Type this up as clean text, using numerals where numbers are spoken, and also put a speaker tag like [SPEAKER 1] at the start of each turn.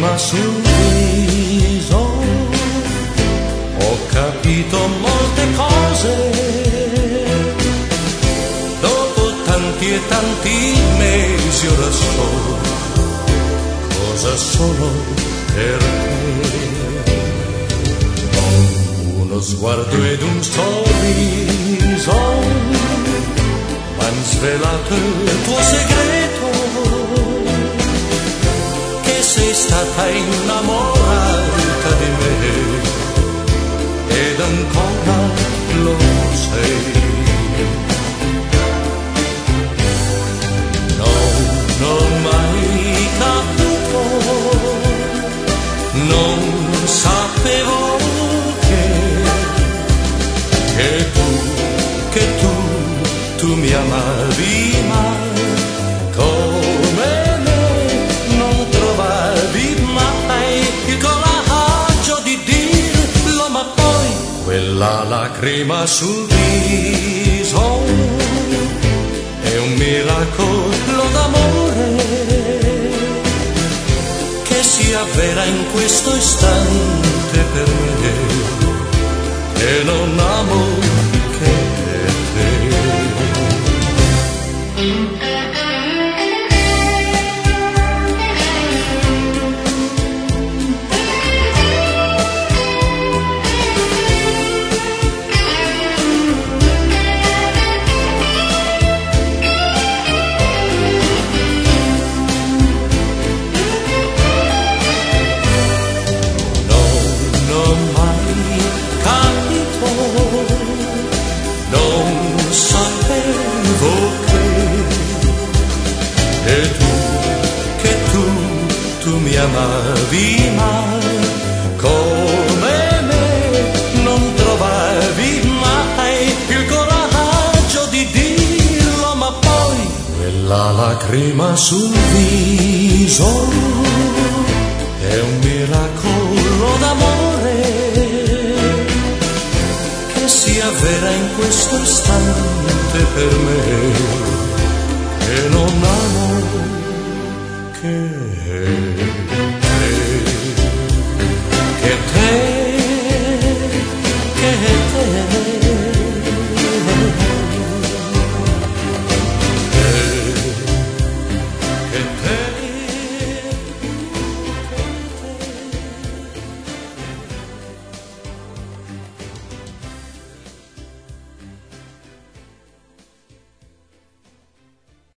[SPEAKER 1] lacrima sul viso, ho capito molte cose, dopo tanti e tanti mesi ora so cosa sono per te. Uno sguardo ed un sorriso m'han svelato il tuo segreto, che sei stata innamorata di me ed ancora lo sei. Non ho mai capito, non sapevo tu mi amavi, ma come me non trovavi mai il coraggio di dirlo, ma poi quella lacrima sul viso è un miracolo d'amore che si avvera in questo istante per me, e non amo che te. Tu mi amavi, ma come me non trovavi mai il coraggio di dirlo, ma poi quella lacrima sul viso è un miracolo d'amore che si avvera in questo istante per me, e non amo che